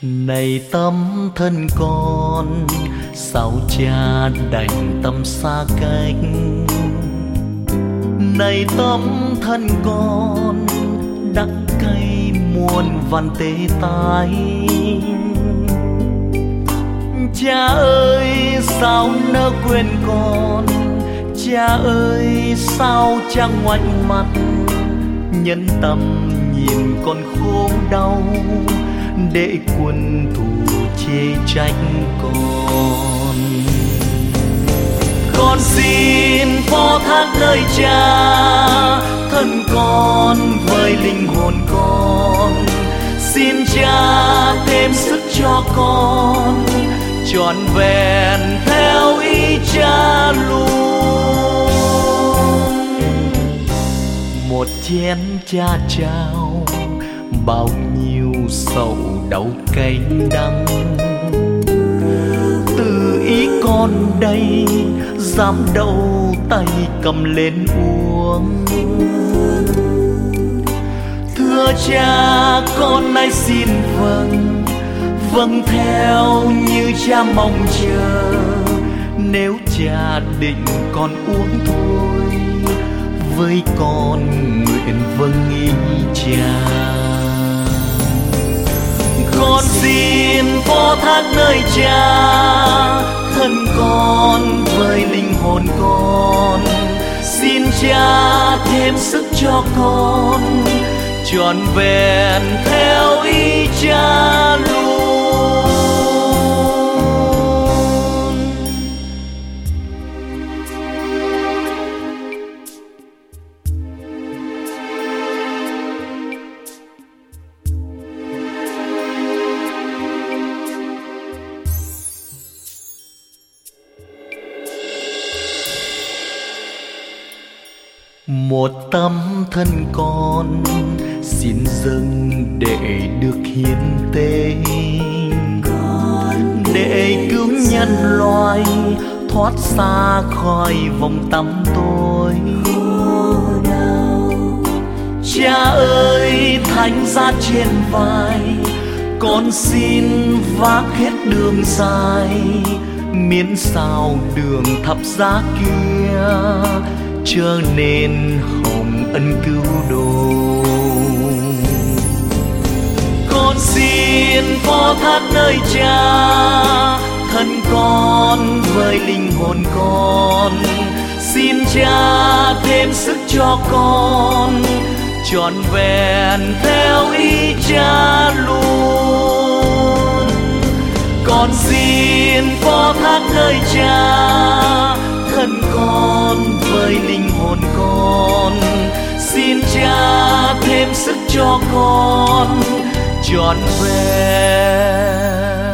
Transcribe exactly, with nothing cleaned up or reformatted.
Này tấm thân con, sao cha đành tâm xa cách. Này tấm thân con, đắng cay muôn vàn tê tái. Cha ơi sao nỡ quên con, cha ơi sao cha ngoảnh mặt. Nhân tâm nhìn con khổ đau, để quân thù chê trách con. Con xin phó thác nơi cha, thân con với linh hồn con. Xin cha thêm sức cho con, trọn vẹn theo ý cha luôn. Một chén cha trao, bao nhiêu sầu đau cay đắng. Từ ý con đây, dám đâu tay cầm lên uống. Thưa cha, con nay xin vâng, vâng theo như cha mong chờ. Nếu cha định con uống thôi, với con nguyện vâng ý cha. Con xin phó thác nơi cha, thân con với linh hồn con. Xin cha thêm sức cho con, trọn vẹn theo ý cha luôn. Một tấm thân con, xin dâng để được hiến tế. Để cứu nhân loại thoát xa khỏi vòng tăm tối. Cha ơi thánh giá trên vai, con xin vác hết đường dài. Miễn sao đường thập giá kia, trở nên hồng ân cứu độ. Con xin phó thác nơi cha, thân con với linh hồn con. Xin cha thêm sức cho con, trọn vẹn theo ý cha luôn. Con xin phó thác nơi cha, thân con với linh hồn con. Xin cha thêm sức cho con, trọn vẹn